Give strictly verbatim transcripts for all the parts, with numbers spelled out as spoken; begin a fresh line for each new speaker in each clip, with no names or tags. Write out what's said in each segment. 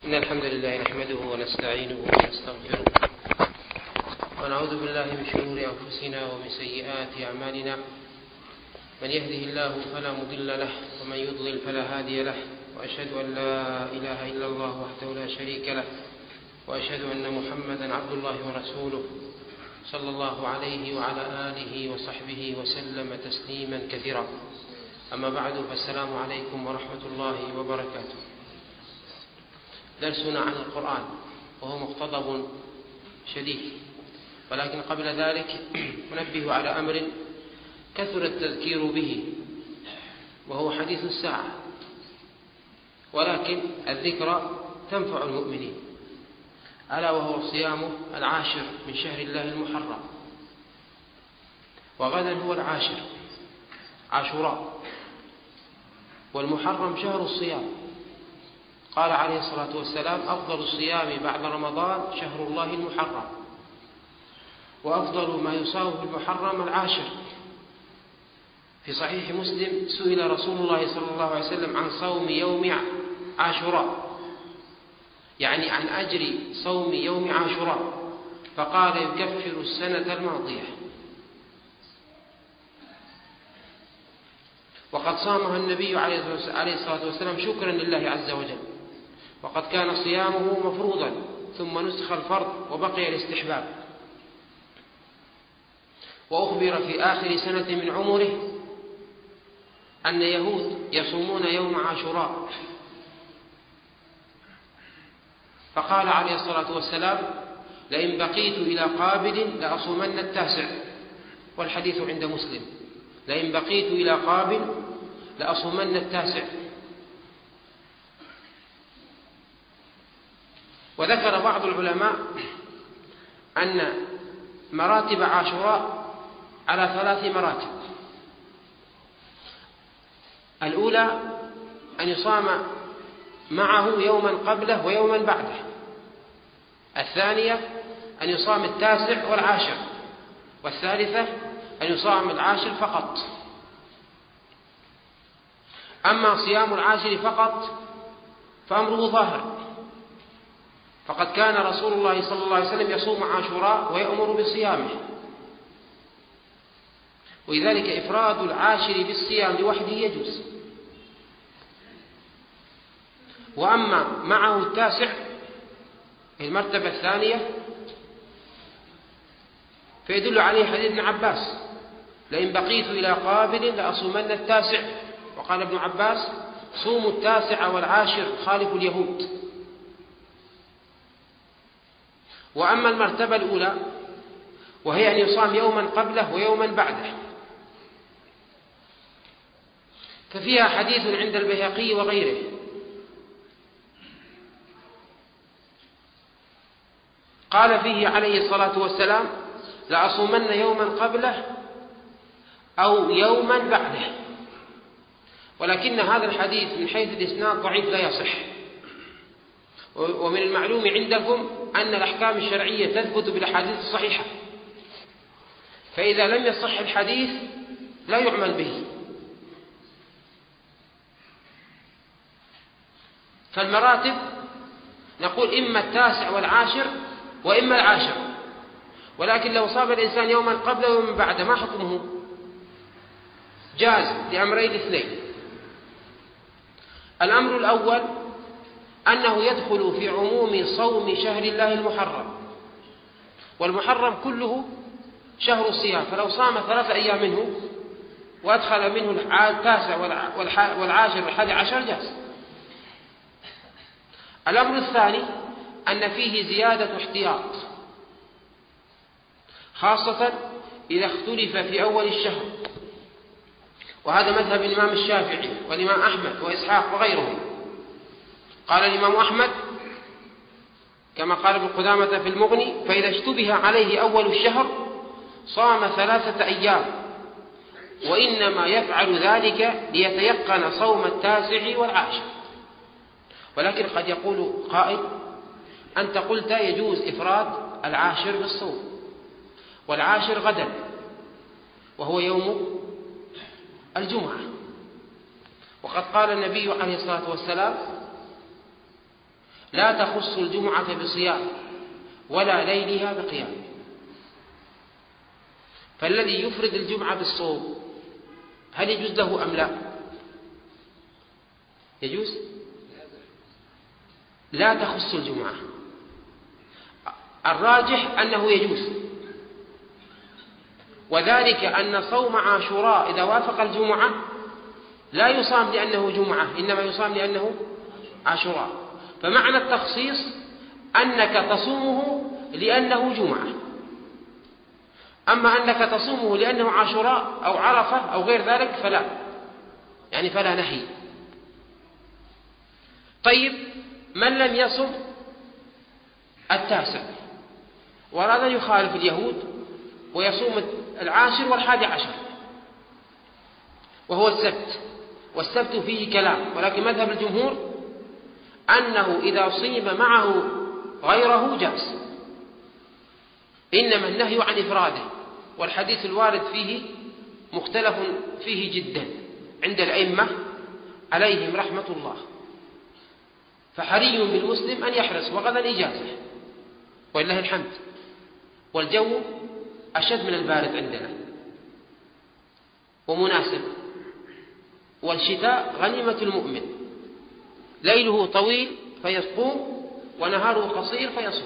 إن الحمد لله نحمده ونستعينه ونستغفره ونعوذ بالله من شرور أنفسنا ومن سيئات أعمالنا. من يهده الله فلا مضل له ومن يضلل فلا هادي له، وأشهد أن لا إله إلا الله وحده لا شريك له، وأشهد أن محمدا عبد الله ورسوله صلى الله عليه وعلى آله وصحبه وسلم تسليما كثيرا. أما بعد، فالسلام عليكم ورحمة الله وبركاته. درسنا عن القرآن وهو مقتضب شديد، ولكن قبل ذلك ننبه على أمر كثر التذكير به، وهو حديث الساعة، ولكن الذكرى تنفع المؤمنين، ألا وهو صيام العاشر من شهر الله المحرم، وغدا هو العاشر عاشوراء، والمحرم شهر الصيام. قال عليه الصلاة والسلام: أفضل الصيام بعد رمضان شهر الله المحرم، وأفضل ما يصام في المحرم العاشر. في صحيح مسلم سئل رسول الله صلى الله عليه وسلم عن صوم يوم عاشوراء، يعني عن أجر صوم يوم عاشوراء، فقال: يكفر السنة الماضية. وقد صامها النبي عليه الصلاة والسلام شكرا لله عز وجل، وقد كان صيامه مفروضا ثم نسخ الفرض وبقي الاستحباب. وأخبر في آخر سنة من عمره أن يهود يصومون يوم عاشوراء، فقال عليه الصلاة والسلام: لئن بقيت إلى قابل لأصومن التاسع. والحديث عند مسلم: لئن بقيت إلى قابل لأصومن التاسع. وذكر بعض العلماء أن مراتب عاشوراء على ثلاث مراتب. الأولى أن يصام معه يوما قبله ويوما بعده. الثانية أن يصام التاسع والعاشر. والثالثة أن يصام العاشر فقط. أما صيام العاشر فقط فأمره ظاهر، فقد كان رسول الله صلى الله عليه وسلم يصوم عاشوراء ويأمر بصيامه، ولذلك إفراد العاشر بالصيام لوحده يجوز. وأما معه التاسع المرتبة الثانية فيدل عليه حديث ابن عباس: لئن بقيت إلى قابل لأصومن التاسع. وقال ابن عباس: صوموا التاسع والعاشر خالفوا اليهود. وأما المرتبة الأولى وهي أن يصام يوما قبله ويوما بعده، ففيها حديث عند البيهقي وغيره قال فيه عليه الصلاة والسلام: لأصومن يوما قبله أو يوما بعده. ولكن هذا الحديث من حيث الإسناد ضعيف لا يصح. ومن المعلوم عندكم أن الأحكام الشرعية تثبت بالأحاديث الصحيحة، فإذا لم يصح الحديث لا يعمل به. فالمراتب نقول إما التاسع والعاشر وإما العاشر، ولكن لو صاب الإنسان يوما قبله ويوما بعده ما حكمه؟ جاز لأمرين اثنين. الأمر الأول أنه يدخل في عموم صوم شهر الله المحرم، والمحرم كله شهر الصيام، فلو صام ثلاثة أيام منه وأدخل منه التاسع والعاشر والحادي عشر جاز. الأمر الثاني أن فيه زيادة احتياط، خاصة إذا اختلف في أول الشهر، وهذا مذهب الإمام الشافعي والإمام أحمد وإسحاق وغيرهم. قال الإمام أحمد كما قال ابن قدامة في المغني: فإذا اشتبه عليه أول الشهر صام ثلاثة أيام، وإنما يفعل ذلك ليتيقن صوم التاسع والعاشر. ولكن قد يقول قائل: أنت قلت يجوز إفراد العاشر بالصوم، والعاشر غدا وهو يوم الجمعة، وقد قال النبي عليه الصلاة والسلام: لا تخص الجمعة بصيام ولا ليلها بقيام. فالذي يفرد الجمعة بالصوم هل يجوز له أم لا؟ يجوز؟ لا تخص الجمعة. الراجح أنه يجوز، وذلك أن صوم عاشوراء إذا وافق الجمعة لا يصام لأنه جمعة، إنما يصام لأنه عاشوراء. فمعنى التخصيص أنك تصومه لأنه جمعة، أما أنك تصومه لأنه عاشوراء أو عرفة أو غير ذلك فلا، يعني فلا نهي. طيب، من لم يصم التاسع وأراد أن يخالف اليهود ويصوم العاشر والحادي عشر وهو السبت، والسبت فيه كلام، ولكن مذهب الجمهور أنه إذا صيم معه غيره جاز، إنما النهي عن إفراده، والحديث الوارد فيه مختلف فيه جدا عند الأئمة عليهم رحمة الله. فحري بالمسلم أن يحرص، وغدا إجازة ولله الحمد، والجو أشد من البارد عندنا ومناسب، والشتاء غنيمة المؤمن، ليله طويل فيقوم ونهاره قصير فيصوم.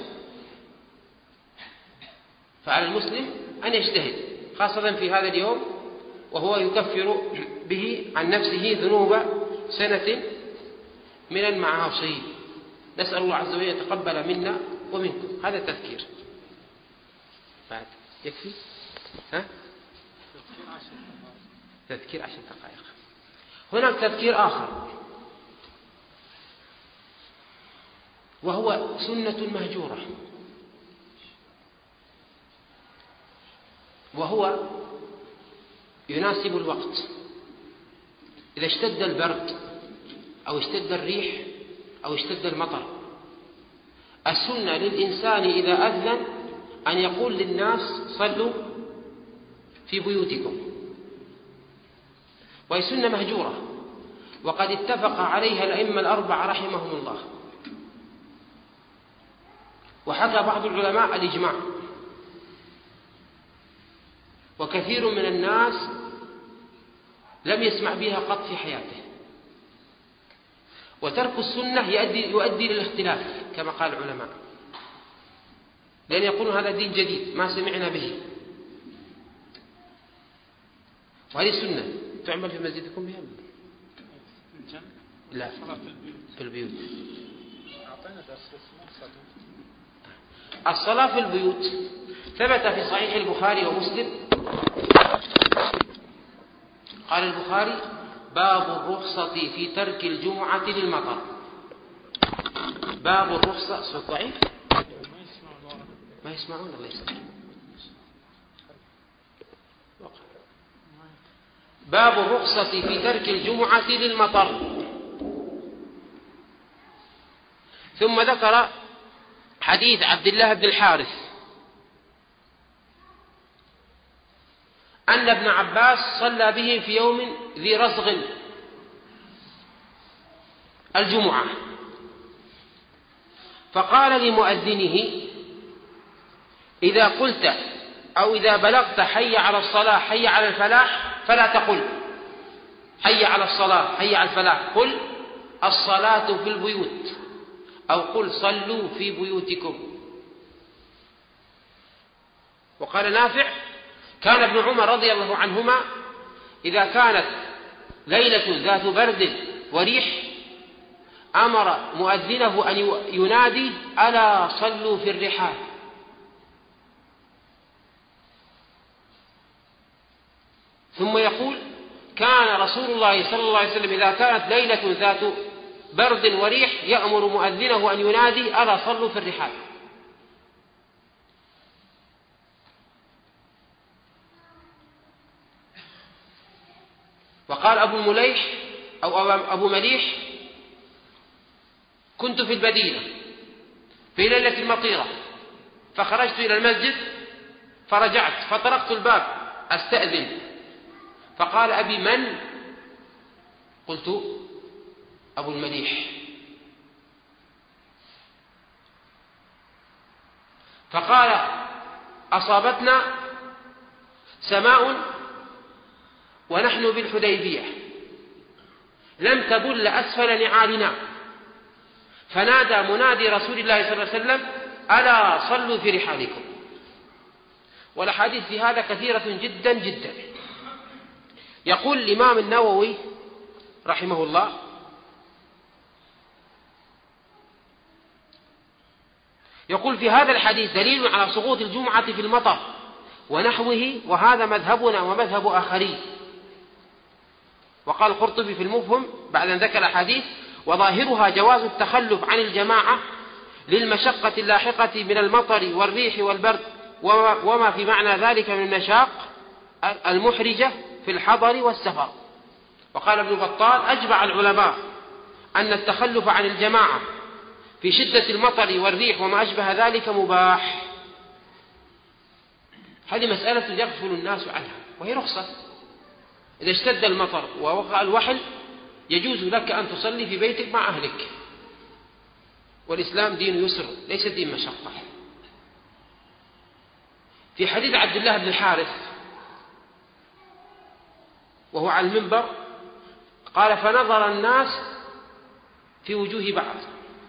فعلى المسلم أن يجتهد خاصة في هذا اليوم وهو يكفر به عن نفسه ذنوب سنة من المعاصي. نسأل الله عز وجل يتقبل منا ومنكم. هذا التذكير. بعد يكفي؟ ها؟ تذكير عشر دقائق. هناك تذكير آخر وهو سنة مهجورة، وهو يناسب الوقت. إذا اشتد البرد أو اشتد الريح أو اشتد المطر، السنة للإنسان إذا أذن أن يقول للناس صلوا في بيوتكم، وهي سنة مهجورة، وقد اتفق عليها الأئمة الأربعة رحمهم الله، وحكى بعض العلماء الإجماع، وكثير من الناس لم يسمع بها قط في حياته. وترك السنة يؤدي, يؤدي للاختلاف كما قال العلماء، لأن يقولون هذا دين جديد ما سمعنا به. وهذه السنة تعمل في مسجدكم بها؟ لا، في البيوت. الصلاة في البيوت ثبت في صحيح البخاري ومسلم. قال البخاري: باب الرخصة في ترك الجمعة للمطر. باب الرخصة. صوت ضعيف ما يسمعون. الله يسلمك. باب الرخصة في ترك الجمعة للمطر. ثم ذكر حديث عبد الله بن الحارث أن ابن عباس صلى به في يوم ذي رزغ الجمعة، فقال لمؤذنه: إذا قلت أو إذا بلغت حي على الصلاة حي على الفلاح فلا تقل حي على الصلاة حي على الفلاح، قل الصلاة في البيوت، أو قل صلوا في بيوتكم. وقال نافع: كان ابن عمر رضي الله عنهما إذا كانت ليلة ذات برد وريح أمر مؤذنه أن ينادي: ألا صلوا في الرحال. ثم يقول: كان رسول الله صلى الله عليه وسلم إذا كانت ليلة ذات برد وريح يأمر مؤذنه أن ينادي: ألا صلوا في الرحال. وقال أبو مليح أو أبو مليح: كنت في المدينة في ليلة مطيرة، فخرجت إلى المسجد فرجعت فطرقت الباب أستأذن، فقال أبي: من؟ قلت: أبو المليح. فقال أصابتنا سماء ونحن بالحديبية لم تبل أسفل نعالنا، فنادى منادي رسول الله صلى الله عليه وسلم: ألا صلوا في رحالكم. والأحاديث في هذا كثيرة جدا جدا. يقول الإمام النووي رحمه الله: يقول في هذا الحديث دليل على سقوط الجمعة في المطر ونحوه، وهذا مذهبنا ومذهب آخرين. وقال القرطبي في المفهم بعد أن ذكر الحديث: وظاهرها جواز التخلف عن الجماعة للمشقة اللاحقة من المطر والريح والبرد وما في معنى ذلك من المشاق المحرجة في الحضر والسفر. وقال ابن بطال: أجمع العلماء أن التخلف عن الجماعة في شدة المطر والريح وما أشبه ذلك مباح. هذه مسألة يغفل الناس عنها، وهي رخصة. إذا اشتد المطر ووقع الوحل يجوز لك أن تصلي في بيتك مع أهلك، والإسلام دين يسر ليس دين مشقة. في حديث عبد الله بن الحارث وهو على المنبر قال: فنظر الناس في وجوه بعض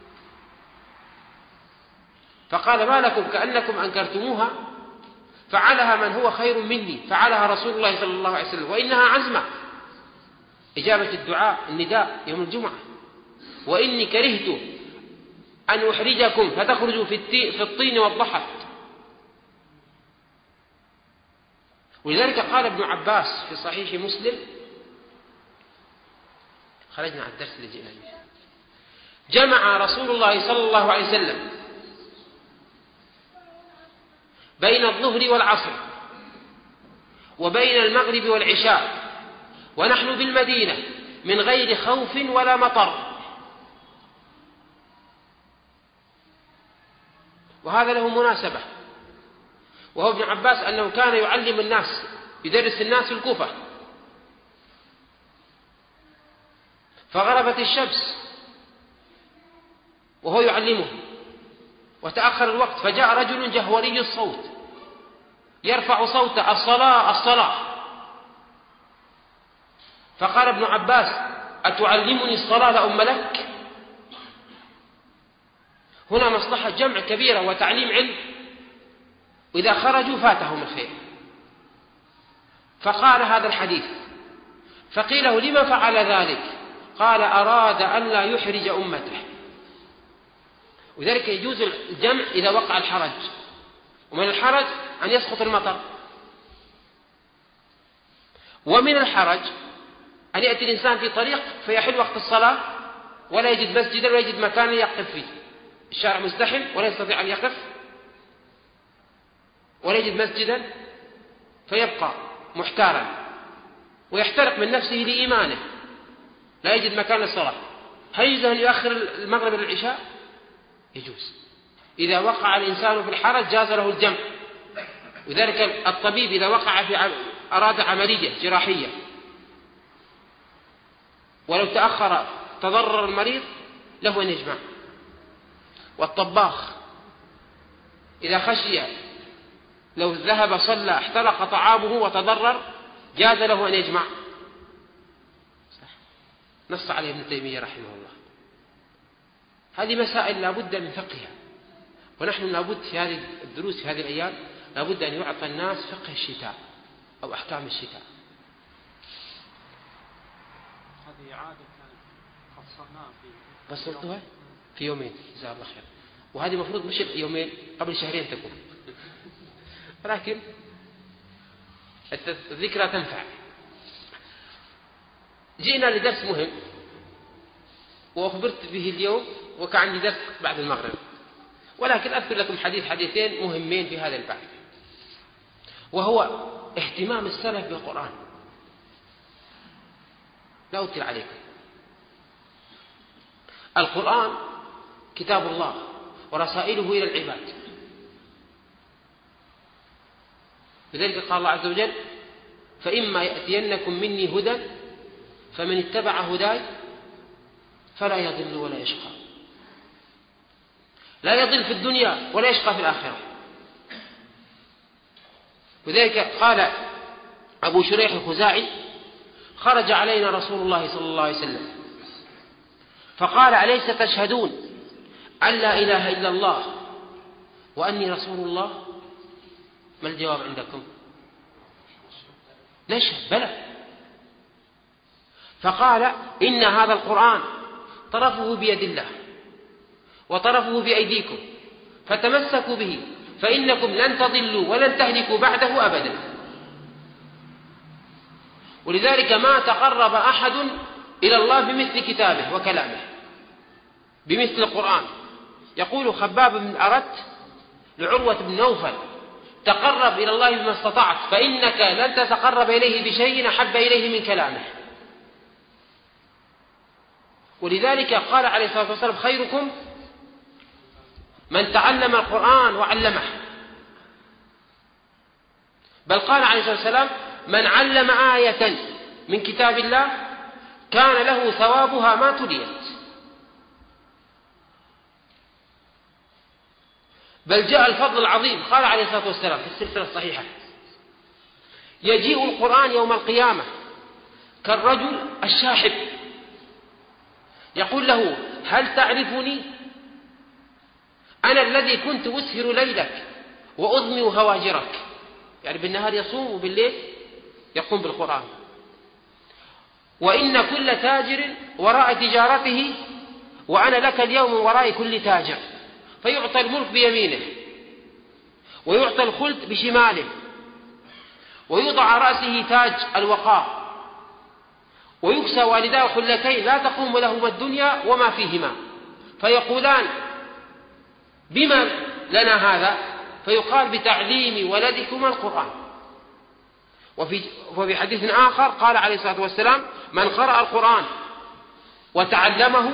فقال: ما لكم كأنكم أنكرتموها؟ فعلها من هو خير مني، فعلها رسول الله صلى الله عليه وسلم، وإنها عزمة إجابة الدعاء النداء يوم الجمعة، وإني كرهت أن أحرجكم فتخرجوا في الطين والضحك. ولذلك قال ابن عباس في صحيح مسلم: خرجنا عن الدرس اللي جئنا به، جمع رسول الله صلى الله عليه وسلم بين الظهر والعصر وبين المغرب والعشاء ونحن بالمدينة من غير خوف ولا مطر. وهذا له مناسبة، وهو ابن عباس أنه كان يعلم الناس يدرس الناس في الكوفة، فغربت الشمس وهو يعلمهم وتأخر الوقت، فجاء رجل جهوري الصوت يرفع صوته: الصلاة الصلاة. فقال ابن عباس: أتعلمني الصلاة لأم لك؟ هنا مصلحة جمع كبيرة وتعليم علم، وإذا خرجوا فاتهم الخير. فقال هذا الحديث، فقيل له: لما فعل ذلك؟ قال: أراد أن لا يحرج أمته. وذلك يجوز الجمع إذا وقع الحرج، ومن الحرج أن يسقط المطر، ومن الحرج أن يأتي الإنسان في طريق فيحل وقت الصلاة ولا يجد مسجدا ولا يجد مكانا يقف فيه، الشارع مزدحم ولا يستطيع أن يقف ولا يجد مسجدا، فيبقى محتارا ويحترق من نفسه لإيمانه، لا يجد مكان للصلاة. هل يجوز أن يؤخر المغرب للعشاء؟ يجوز. إذا وقع الإنسان في الحرج جاز له الجمع. وذلك الطبيب إذا وقع في أراد عملية جراحية ولو تأخر تضرر المريض له أن يجمع. والطباخ إذا خشي لو ذهب صلى احترق طعامه وتضرر جاز له أن يجمع. نص عليه ابن تيمية رحمه الله. هذه مسائل لا بد من فقهها، ونحن لابد في هذه الدروس في هذه الأيام لابد أن يعطى الناس فقه الشتاء أو أحكام الشتاء.
هذه عادة فصلناها في
فصلتها في يومين جزاه الله خير، وهذه المفروض مش يومين، قبل شهرين تكون، لكن الذكرى تنفع. جئنا لدرس مهم وأخبرت به اليوم، وكان عندي درس بعد المغرب، ولكن أذكر لكم حديث حديثين مهمين في هذا الباب، وهو اهتمام السلف بالقرآن. لا أطيل عليكم. القرآن كتاب الله ورسائله إلى العباد، لذلك قال الله عز وجل: فإما يأتينكم مني هدى فمن اتبع هداي فلا يضل ولا يشقى. لا يضل في الدنيا ولا يشقى في الآخرة. وذلك قال أبو شريح الخزاعي: خرج علينا رسول الله صلى الله عليه وسلم فقال: أليس تشهدون أن لا إله إلا الله وأني رسول الله؟ ما الجواب عندكم؟ نشهد بلى. فقال: إن هذا القرآن طرفه بيد الله وطرفه بأيديكم، فتمسكوا به فإنكم لن تضلوا ولن تهلكوا بعده أبدا. ولذلك ما تقرب أحد إلى الله بمثل كتابه وكلامه، بمثل القرآن. يقول خباب بن أرت لعروة بن نوفل: تقرب إلى الله بما استطعت فإنك لن تتقرب إليه بشيء أحب إليه من كلامه. ولذلك قال عليه الصلاة والسلام: خيركم من تعلم القرآن وعلمه. بل قال عليه الصلاة والسلام: من علم آية من كتاب الله كان له ثوابها ما تليت. بل جاء الفضل العظيم، قال عليه الصلاة والسلام في السلسلة الصحيحة: يجيء القرآن يوم القيامة كالرجل الشاحب، يقول له: هل تعرفني؟ أنا الذي كنت أسهر ليلك وأضمي هواجرك. يعني بالنهار يصوم وبالليل يقوم بالقرآن. وإن كل تاجر وراء تجارته وأنا لك اليوم وراء كل تاجر. فيعطى الملك بيمينه ويعطى الخلد بشماله ويوضع على رأسه تاج الوقار ويكسى والداه خلتين لا تقوم لهما الدنيا وما فيهما، فيقولان: بما لنا هذا؟ فيقال: بتعليم ولدكما القرآن. وفي وفي حديث آخر قال عليه الصلاة والسلام: من قرأ القرآن وتعلمه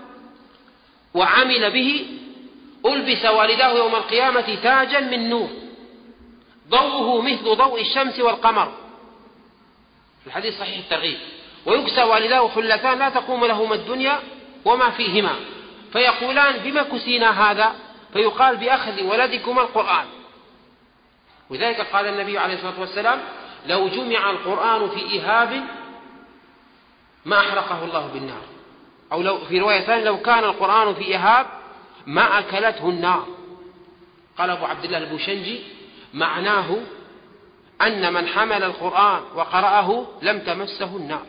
وعمل به ألبس والداه يوم القيامة تاجا من نور ضوءه مثل ضوء الشمس والقمر. الحديث صحيح الترغيب. ويكسى والداه خلتان لا تقوم لهما الدنيا وما فيهما، فيقولان: بما كسينا هذا؟ فيقال: بأخذ ولدكما القرآن. وذلك قال النبي عليه الصلاة والسلام: لو جمع القرآن في إهاب ما أحرقه الله بالنار. أو لو في رواية ثانية: لو كان القرآن في إهاب ما أكلته النار. قال أبو عبد الله البوشنجي: معناه أن من حمل القرآن وقرأه لم تمسه النار.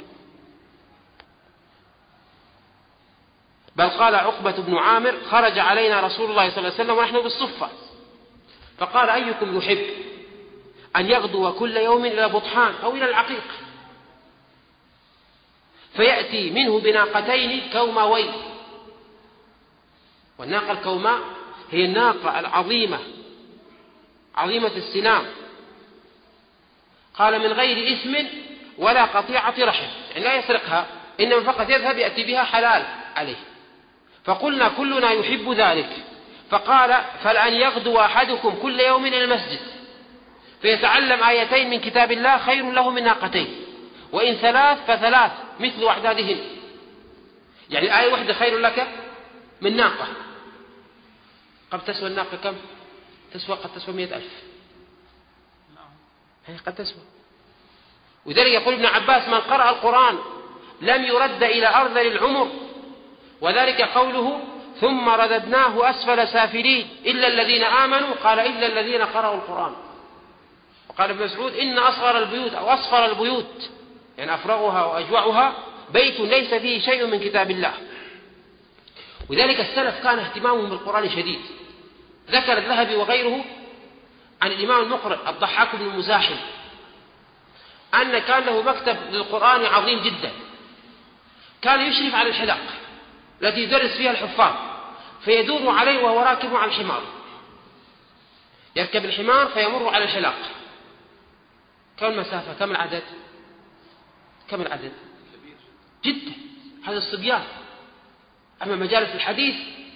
بل قال عقبة بن عامر: خرج علينا رسول الله صلى الله عليه وسلم ونحن بالصفة فقال: أيكم يحب أن يغدو كل يوم إلى بطحان أو إلى العقيق فيأتي منه بناقتين كوماوين. والناقة الكوماء هي الناقة العظيمة عظيمة السنام، قال: من غير إثم ولا قطيعة رحم، يعني لا يسرقها إنما فقط يذهب يأتي بها حلال عليه. فقلنا: كلنا يحب ذلك. فقال: فلأن يغدو أحدكم كل يوم إلى المسجد فيتعلم آيتين من كتاب الله خير له من ناقتين، وإن ثلاث فثلاث مثل أعدادهن. يعني آية واحدة خير لك من ناقة. قد تسوى الناقة كم؟ تسوى قد تسوى مئة ألف. هي قد تسوى. وذلك يقول ابن عباس: من قرأ القرآن لم يرد إلى أرذل العمر. وذلك قوله: ثم رددناه أسفل سافلين إلا الذين آمنوا. قال: إلا الذين قرأوا القرآن. وقال ابن مسعود: إن أصغر البيوت أو أصفر البيوت يعني أفرغها وأجوعها بيت ليس فيه شيء من كتاب الله. وذلك السلف كان اهتمامهم بالقرآن شديد. ذكر الذهبي وغيره عن الإمام المقرئ الضحاك بن المزاحم أن كان له مكتب للقرآن عظيم جدا، كان يشرف على الحلق التي يدرس فيها الحفاظ، فيدور عليه وهو راكب على الحمار، يركب الحمار فيمر على الحلق. كم المسافة؟ كم العدد؟ كم العدد؟ جدا. هذا الصبيان. أما مجالس الحديث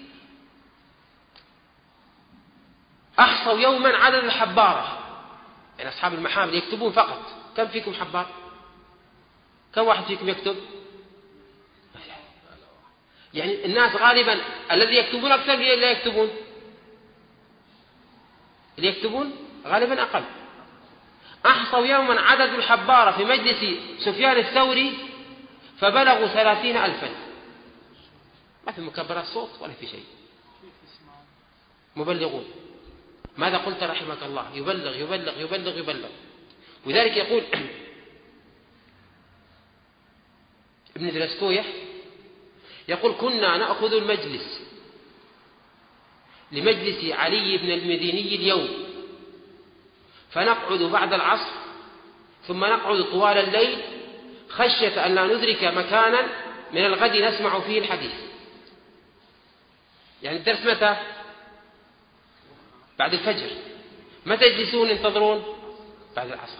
أحصوا يوما عدد الحبارة، يعني أصحاب المحامل يكتبون فقط. كم فيكم حبار؟ كم واحد فيكم يكتب؟ يعني الناس غالبا الذي يكتبون أكثر اللي يكتبون اللي يكتبون غالبا أقل. أحصوا يوما عدد الحبارة في مجلس سفيان الثوري فبلغوا ثلاثين ألفا، ما في مكبرات صوت ولا في شيء، مبلغون. ماذا قلت رحمك الله؟ يبلغ يبلغ يبلغ يبلغ. وذلك يقول ابن درسكوية يقول كنا نأخذ المجلس لمجلس علي بن المديني اليوم فنقعد بعد العصر ثم نقعد طوال الليل خشية أن لا ندرك مكانا من الغد نسمع فيه الحديث. يعني الدرس متى؟ بعد الفجر. متى يجلسون ينتظرون؟ بعد العصر.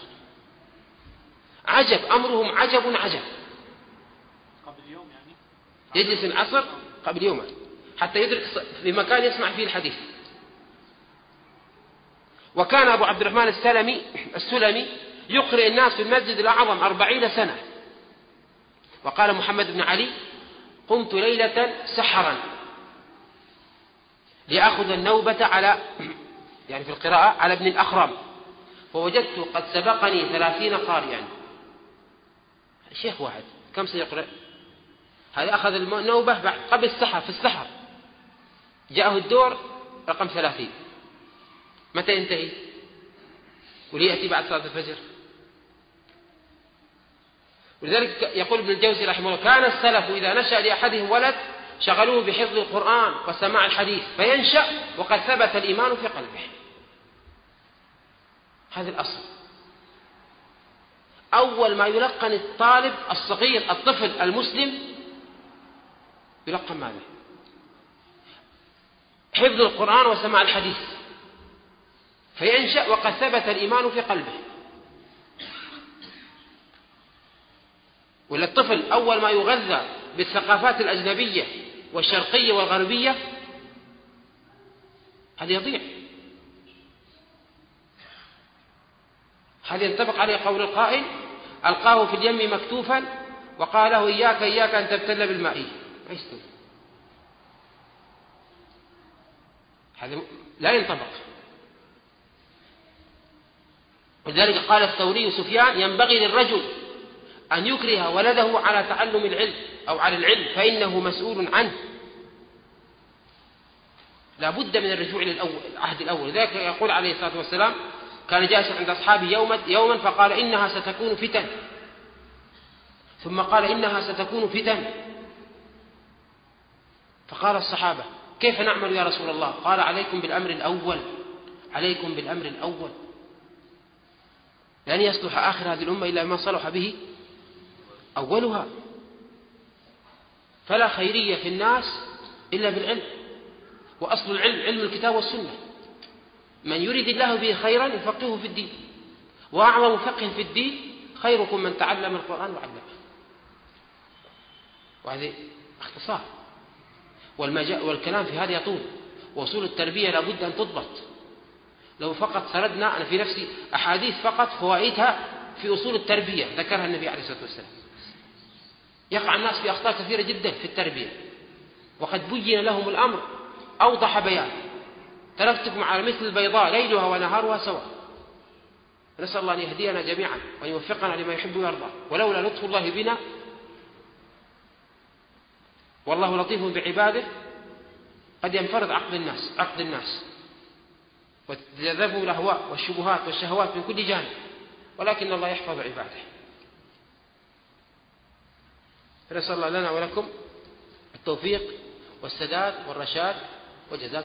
عجب، أمرهم عجب عجب.
قبل يوم يعني
يجلس العصر قبل يوم حتى يدرك في مكان يسمع فيه الحديث. وكان أبو عبد الرحمن السلمي السلمي يقرئ الناس في المسجد الأعظم أربعين سنة. وقال محمد بن علي قمت ليلة سحرا لأخذ النوبة على يعني في القراءة على ابن الأخرم فوجدت قد سبقني ثلاثين قارئا. شيخ واحد كم سيقرأ؟ هذا أخذ النوبة بعد قبل السحر، في السحر جاءه الدور رقم ثلاثين. متى ينتهي؟ وليأتي بعد صلاة الفجر. ولذلك يقول ابن الجوزي رحمه الله كان السلف إذا نشأ لأحدهم ولد شغلوه بحفظ القرآن وسماع الحديث فينشأ وقد ثبت الإيمان في قلبه. هذا الأصل. أول ما يلقن الطالب الصغير الطفل المسلم يلقن ماذا؟ حفظ القرآن وسماع الحديث فينشأ وقد ثبت الإيمان في قلبه. ولا الطفل أول ما يغذى بالثقافات الأجنبية والشرقية والغربية هذا يضيع. هذا ينطبق عليه قول القائل ألقاه في اليم مكتوفا وقال له إياك إياك أن تبتل بالماء. ما يستوي. هذا لا ينطبق. ولذلك قال الثوري سفيان ينبغي للرجل أن يكره ولده على تعلم العلم أو على العلم فإنه مسؤول عنه. لا بد من الرجوع للعهد الأول. لذلك يقول عليه الصلاة والسلام كان جالسا عند أصحابه يوما, يوما فقال إنها ستكون فتن، ثم قال إنها ستكون فتن، فقال الصحابة كيف نعمل يا رسول الله؟ قال عليكم بالأمر الأول، عليكم بالأمر الأول. لن يصلح آخر هذه الأمة إلا ما صلح به أولها. فلا خيرية في الناس إلا بالعلم، وأصل العلم علم الكتاب والسنة. من يريد الله به خيرا يفقهه في الدين، وأعظم فقه في الدين خيركم من تعلم القرآن وعلمه. وهذا اختصار، والكلام في هذا يطول، وأصول التربية لابد أن تضبط. لو فقط سردنا أنا في نفسي أحاديث فقط فوائدها في أصول التربية ذكرها النبي عليه الصلاة والسلام. يقع الناس في أخطاء كثيرة جدا في التربية وقد بين لهم الأمر أوضح بيان. تركتكم على مثل البيضاء ليلها ونهارها سواء. نسأل الله أن يهدينا جميعا وأن يوفقنا لما يحب ويرضى. ولولا لطف الله بنا والله لطيف بعباده قد ينفرد عقد الناس عقد الناس وتجذبوا الأهواء والشبهات والشهوات من كل جانب، ولكن الله يحفظ عباده. فنسأل الله لنا ولكم التوفيق والسداد والرشاد وجزاكم